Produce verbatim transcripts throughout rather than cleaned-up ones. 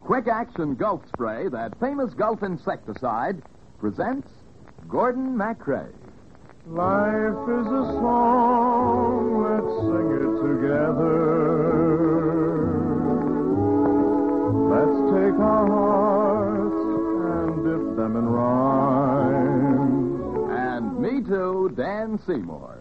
Quick Action Gulf Spray, that famous Gulf insecticide, presents Gordon MacRae. Life is a song, let's sing it together. Let's take our hearts and dip them in rhyme. And me too, Dan Seymour.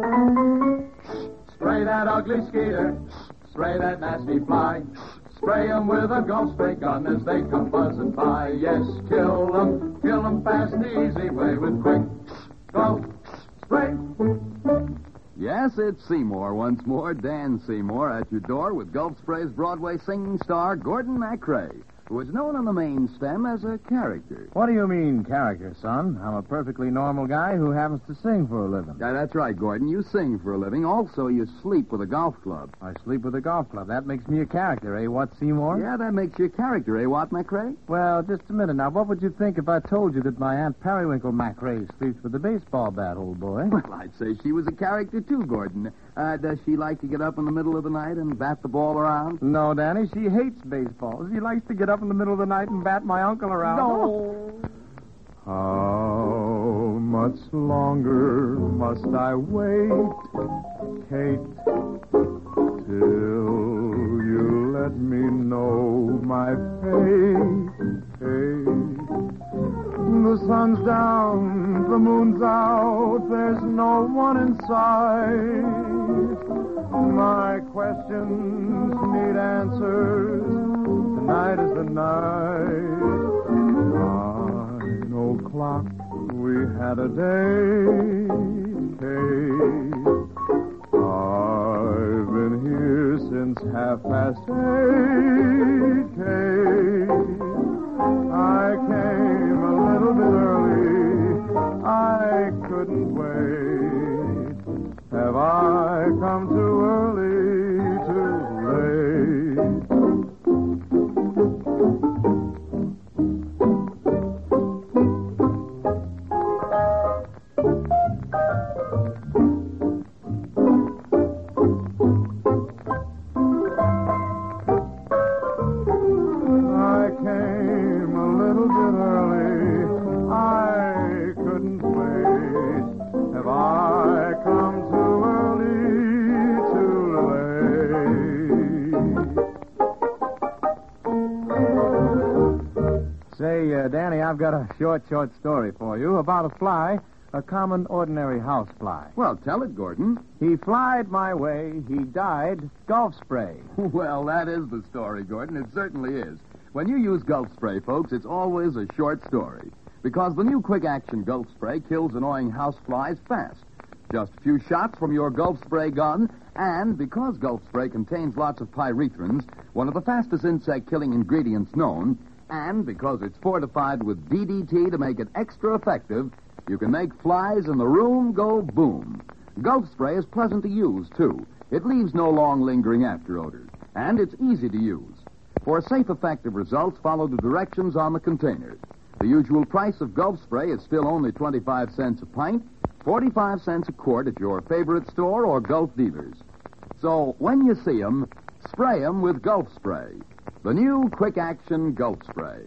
Spray that ugly skeeter, spray that nasty fly. Spray 'em with a Gulf spray gun as they come buzzing by. Yes, kill 'em, kill 'em fast the easy way with quick Gulf spray. Yes, it's Seymour once more, Dan Seymour, at your door with Gulf Spray's Broadway singing star, Gordon MacRae, who is known on the main stem as a character. What do you mean, character, son? I'm a perfectly normal guy who happens to sing for a living. Yeah, that's right, Gordon. You sing for a living. Also, you sleep with a golf club. I sleep with a golf club. That makes me a character, eh, what, Seymour? Yeah, that makes you a character, eh, what, MacRae? Well, just a minute now. What would you think if I told you that my Aunt Periwinkle MacRae sleeps with a baseball bat, old boy? Well, I'd say she was a character, too, Gordon. Uh, does she like to get up in the middle of the night and bat the ball around? No, Danny, she hates baseball. She likes to get up in the middle of the night and bat my uncle around. No. How much longer must I wait, Kate, till you let me know my fate, Kate? The sun's down, the moon's out, there's no one in sight. My questions need answers. Tonight is the night. Nine o'clock, we had a date, Kate. I've been here since half past eight, Kate. I came a little bit early. I couldn't wait. Have I come too early, too late? Danny, I've got a short, short story for you about a fly, a common, ordinary house fly. Well, tell it, Gordon. He flied my way, he died, Gulf spray. Well, that is the story, Gordon. It certainly is. When you use Gulf Spray, folks, it's always a short story. Because the new Quick Action Gulf Spray kills annoying house flies fast. Just a few shots from your Gulf Spray gun, and because Gulf Spray contains lots of pyrethrins, one of the fastest insect-killing ingredients known, and because it's fortified with D D T to make it extra effective, you can make flies in the room go boom. Gulf Spray is pleasant to use, too. It leaves no long lingering after odor, and it's easy to use. For safe, effective results, follow the directions on the container. The usual price of Gulf Spray is still only twenty-five cents a pint, forty-five cents a quart at your favorite store or Gulf dealers. So when you see 'em, spray 'em with Gulf Spray. The new Quick Action Gulf Spray.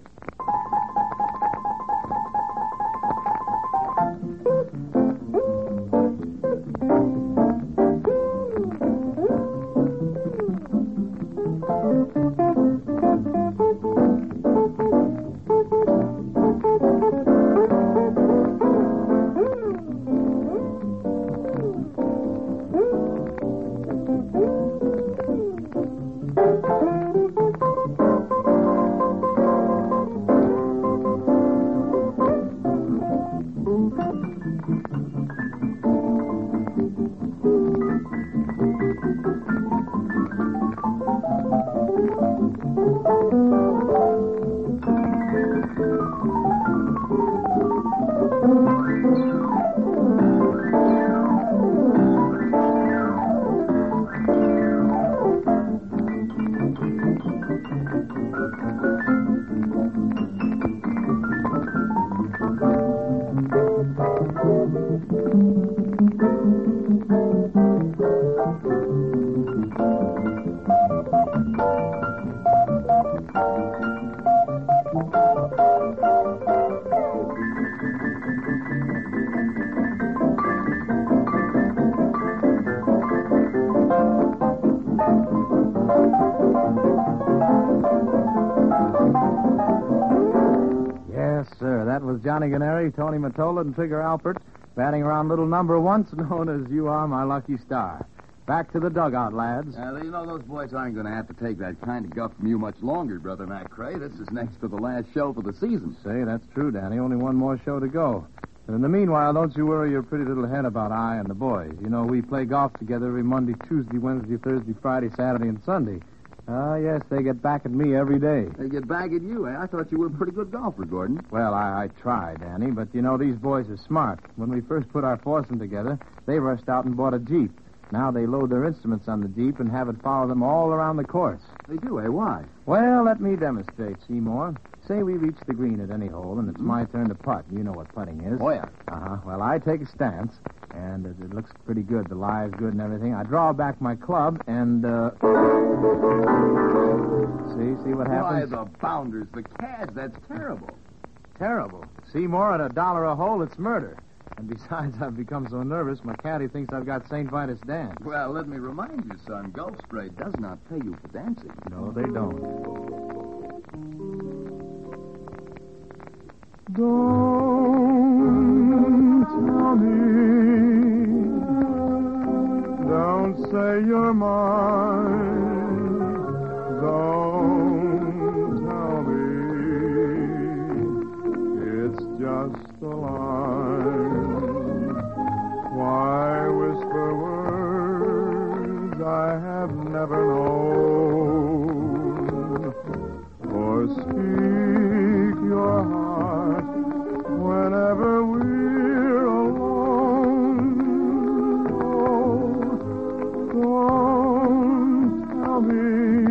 Yes, sir. That was Johnny Gennari, Tony Mottola, and Trigger Alpert batting around little number once known as You Are My Lucky Star. Back to the dugout, lads. Uh, you know, those boys aren't going to have to take that kind of guff from you much longer, Brother McCrae. This is next to the last show for the season. Say, that's true, Danny. Only one more show to go. And in the meanwhile, don't you worry your pretty little head about I and the boys. You know, we play golf together every Monday, Tuesday, Wednesday, Thursday, Friday, Saturday, and Sunday. Ah, uh, yes, they get back at me every day. They get back at you, eh? I thought you were a pretty good golfer, Gordon. Well, I, I try, Danny, but you know, these boys are smart. When we first put our foursome together, they rushed out and bought a Jeep. Now they load their instruments on the Jeep and have it follow them all around the course. They do, eh? Why? Well, let me demonstrate, Seymour. Say we reach the green at any hole, and it's mm-hmm. my turn to putt. You know what putting is. Oh, yeah. Uh-huh. Well, I take a stance, and it, it looks pretty good. The lie's good and everything. I draw back my club, and, uh... See? See what happens? Why, the bounders, the cads, that's terrible. Terrible. Seymour, at a dollar a hole, it's murder. And besides, I've become so nervous, my caddy thinks I've got Saint Vitus dance. Well, let me remind you, son, Gulf Spray does not pay you for dancing. No, they don't. Don't tell me, don't say you're mine, don't tell me, it's just a line. Why whisper words I have never known, or speak your heart whenever we're alone? Oh, don't tell me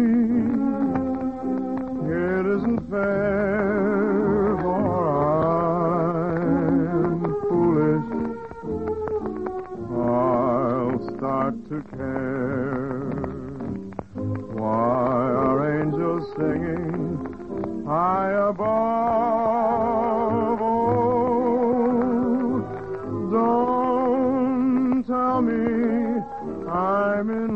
it isn't fair, for I'm foolish. I'll start to care. Why are angels singing high above? Oh, don't tell me I'm in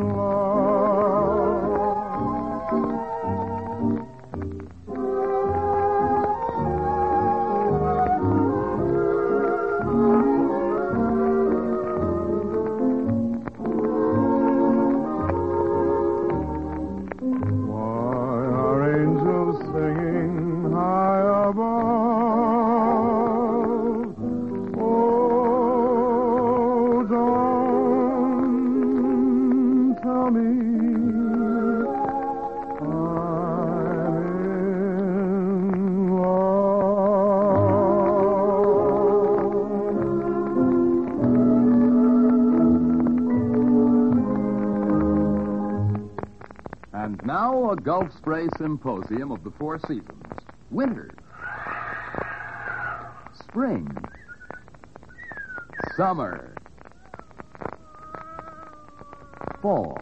Now, a Gulf Spray Symposium of the Four Seasons. Winter. Spring. Summer. Fall.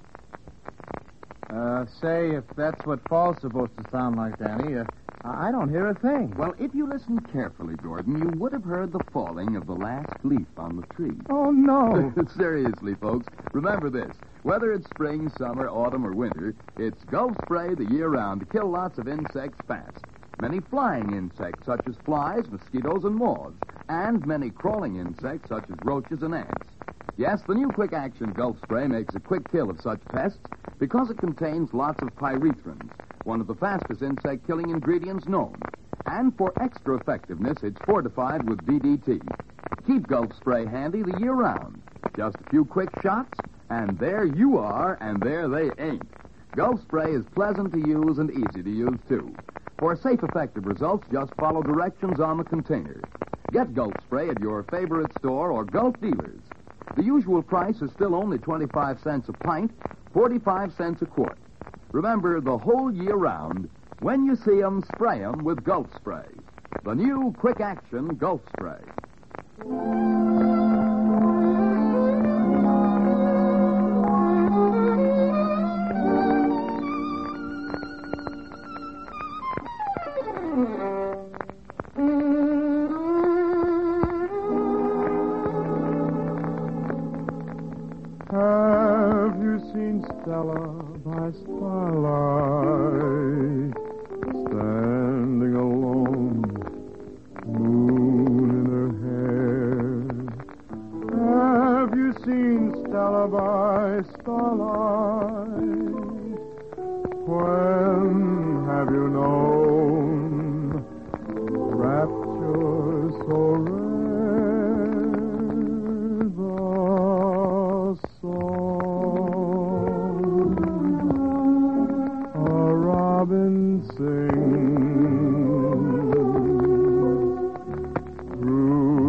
Uh, say, if that's what fall's supposed to sound like, Danny, uh, I don't hear a thing. Well, if you listened carefully, Jordan, you would have heard the falling of the last leaf on the tree. Oh, no. Seriously, folks, remember this. Whether it's spring, summer, autumn, or winter, it's Gulf Spray the year round to kill lots of insects fast. Many flying insects, such as flies, mosquitoes, and moths, and many crawling insects, such as roaches and ants. Yes, the new Quick Action Gulf Spray makes a quick kill of such pests because it contains lots of pyrethrins, one of the fastest insect-killing ingredients known. And for extra effectiveness, it's fortified with D D T. Keep Gulf Spray handy the year round. Just a few quick shots, and there you are, and there they ain't. Gulf Spray is pleasant to use and easy to use, too. For safe, effective results, just follow directions on the container. Get Gulf Spray at your favorite store or Gulf dealers. The usual price is still only twenty-five cents a pint, forty-five cents a quart. Remember, the whole year round, when you see 'em, spray 'em with Gulf Spray. The new Quick Action Gulf Spray. Stella by starlight, standing alone, moon in her hair. Have you seen Stella by starlight? When have you known rapture so rare? The song a robin sings through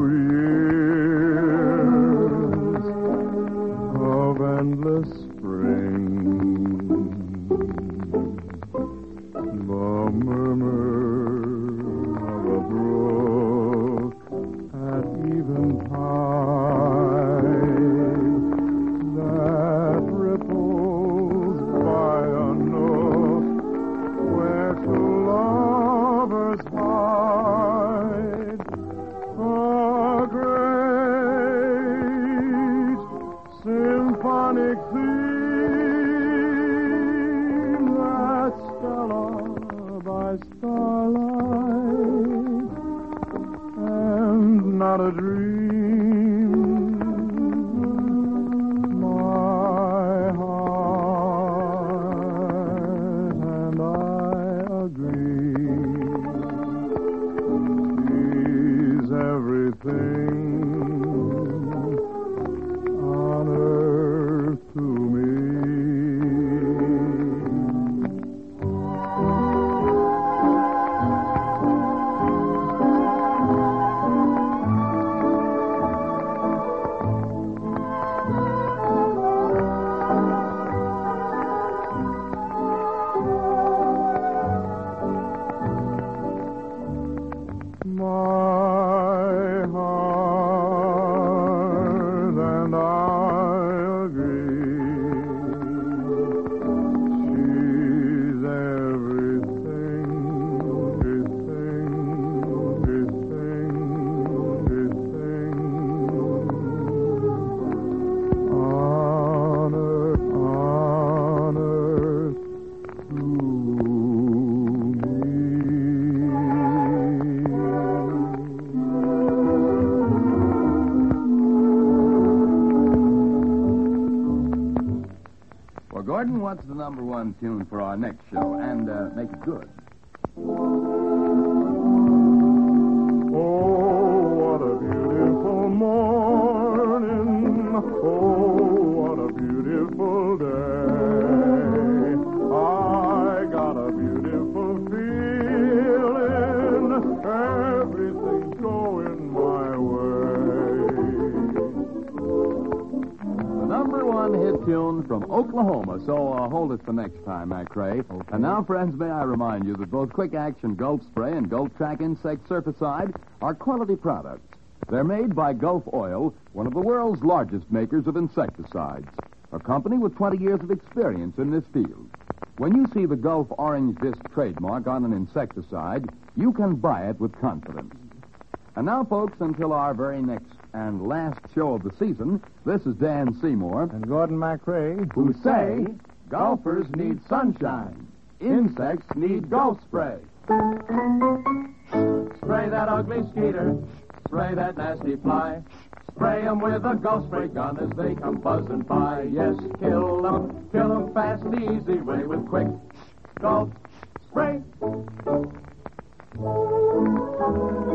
years of endless spring. The murmur of a brook at eventide that ripples by a nook where two lovers hide. A great symphonic theme that Stella by starlight, and not a dream. My heart and I agree. She's everything on earth to me. My heart and I agree. She's everything, everything, everything, everything on earth, on earth to Well, Gordon, what's the number one tune for our next show? And uh, make it good. Oh, what a beautiful morning. Oh, what a beautiful day. I got a beautiful feeling. Everything's going my way. The number one hit tune from Oklahoma, so uh, hold it for next time, McRae. Okay. And now, friends, may I remind you that both Quick Action Gulf Spray and Gulf Track Insect Surficide are quality products. They're made by Gulf Oil, one of the world's largest makers of insecticides, a company with twenty years of experience in this field. When you see the Gulf Orange Disc trademark on an insecticide, you can buy it with confidence. And now, folks, until our very next and last show of the season, this is Dan Seymour, And Gordon McRae, who say golfers need sunshine, insects need Gulf Spray. Spray that ugly skeeter. Spray that nasty fly. Spray 'em with a Gulf Spray gun as they come buzzing by. Yes, kill 'em, kill 'em fast, the easy way with quick Gulf Spray.